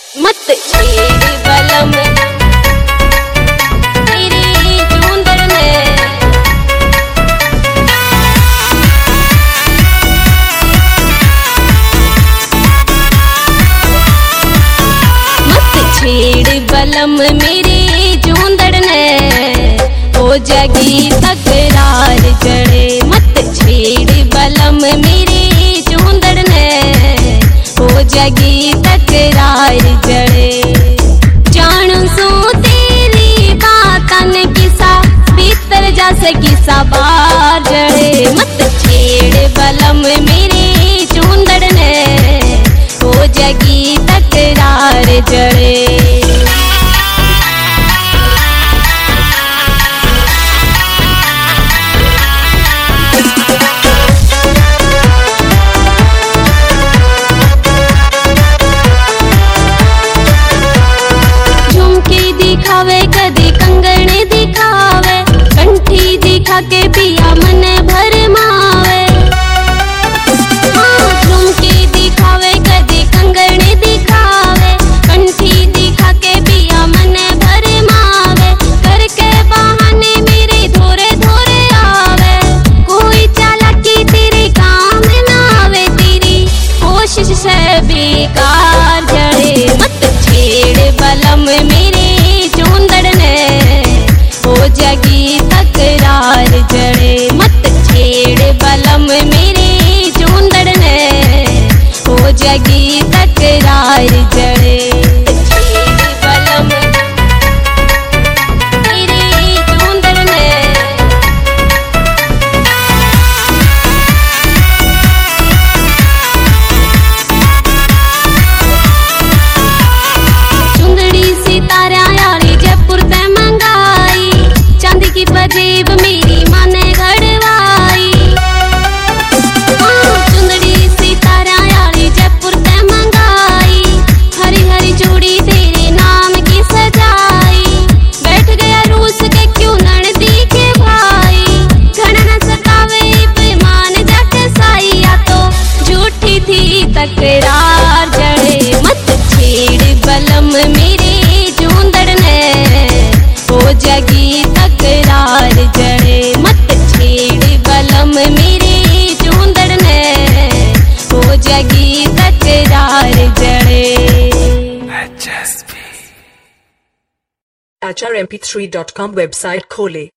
मत छेड़ बलम मेरी चूंदड़ में, मत छेड़ बलम मेरी चूंदड़ ने, हो जागी तकरार जड़े। मत छेड़ बलम मेरी चूंदड़ ने, हो जागी तकरार जड़े। जानू सू तेरी बातन किसा भीतर जा से किसा बाहर जड़े। मत छेड़ बलम मेरी चूंदड़ ने, हो जागी तकरार जड़े। दिखावे कदी कंगन दिखावे, कंठी दिखा के पिया मन भरमावे। हाँ, झुमकी दिखावे कदी कंगन दिखावे, कंठी दिखा के पिया मन भरमावे। करके बहाने मेरे धोरे धोरे आवे, कोई चालाकी तेरे काम ना आवे, तेरी कोशिश से बेकार जड़े। मत छेड़ बलम मेरे चूंदड़ ने, हो जागी तकरार जड़े। मत छेड़ बलम मेरी चूंदड़ ने, हो जागी तकरार जड़े। छेड़ बलम मेरी चूंदड़ ने, चुंदड़ी सितारा यारी जयपुर ते मंगाई, चांदी की पजेब मेरी माँ ने घड़वाई। चुंदड़ी सितारा यारी जयपुर ते मंगाई, हरी हरी चूड़ी तेरे नाम की सजाई। बैठ गया रूस के क्यों नड़दी के भाई, घना न सतावे बेमान जाके साइया, तो झूठी थी तकरार जड़े। मत छेड़ बलम मेरी चूंदड़ ने, हो जागी तकरार जड़े। मत छेड़ बलम मेरी चूंदड़ ने, हो जागी तकरार जड़े। HRMP3.com वेबसाइट खोले।